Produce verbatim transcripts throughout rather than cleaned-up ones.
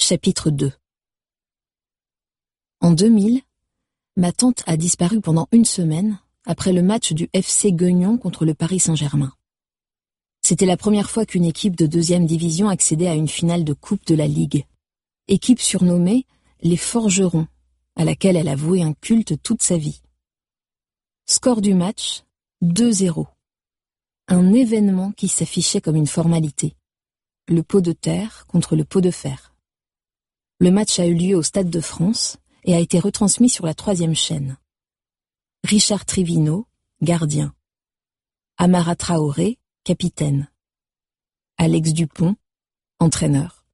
Chapitre deux. En deux mille, ma tante a disparu pendant une semaine après le match du F C Guignon contre le Paris Saint-Germain. C'était la première fois qu'une équipe de deuxième division accédait à une finale de Coupe de la Ligue. Équipe surnommée les Forgerons, à laquelle elle a voué un culte toute sa vie. Score du match, deux zéro. Un événement qui s'affichait comme une formalité. Le pot de terre contre le pot de fer. Le match a eu lieu au Stade de France et a été retransmis sur la troisième chaîne. Richard Trivino, gardien. Amara Traoré, capitaine. Alex Dupont, entraîneur.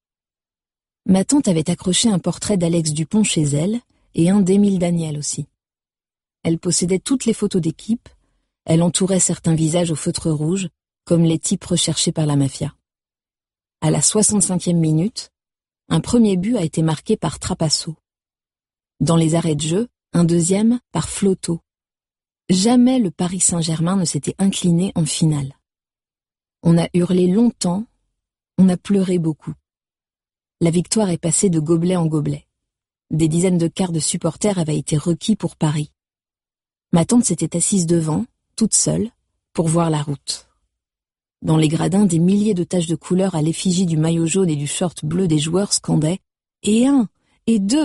Ma tante avait accroché un portrait d'Alex Dupont chez elle et un d'Émile Daniel aussi. Elle possédait toutes les photos d'équipe, elle entourait certains visages au feutre rouge, comme les types recherchés par la mafia. À la soixante-cinquième minute, un premier but a été marqué par Trapasso. Dans les arrêts de jeu, un deuxième par Floto. Jamais le Paris Saint-Germain ne s'était incliné en finale. On a hurlé longtemps, on a pleuré beaucoup. La victoire est passée de gobelet en gobelet. Des dizaines de quarts de supporters avaient été requis pour Paris. Ma tante s'était assise devant, toute seule, pour voir la route. Dans les gradins, des milliers de taches de couleur à l'effigie du maillot jaune et du short bleu des joueurs scandaient « Et un, et deux !»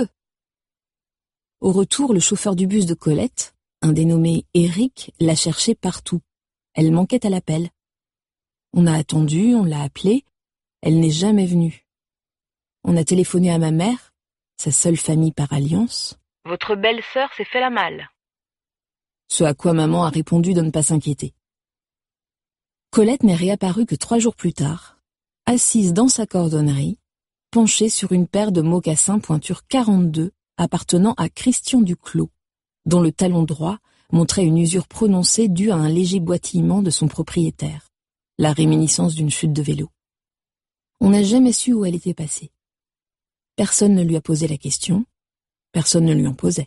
Au retour, le chauffeur du bus de Colette, un dénommé Eric, l'a cherchée partout. Elle manquait à l'appel. On a attendu, on l'a appelée, elle n'est jamais venue. On a téléphoné à ma mère, sa seule famille par alliance. « Votre belle-sœur s'est fait la malle. » Ce à quoi maman a répondu de ne pas s'inquiéter. Colette n'est réapparue que trois jours plus tard, assise dans sa cordonnerie, penchée sur une paire de mocassins pointure quarante-deux appartenant à Christian Duclos, dont le talon droit montrait une usure prononcée due à un léger boitillement de son propriétaire, la réminiscence d'une chute de vélo. On n'a jamais su où elle était passée. Personne ne lui a posé la question, personne ne lui en posait.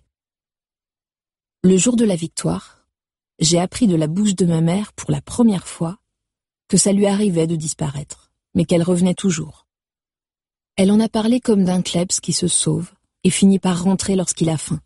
Le jour de la victoire, j'ai appris de la bouche de ma mère pour la première fois que ça lui arrivait de disparaître, mais qu'elle revenait toujours. Elle en a parlé comme d'un klebs qui se sauve et finit par rentrer lorsqu'il a faim.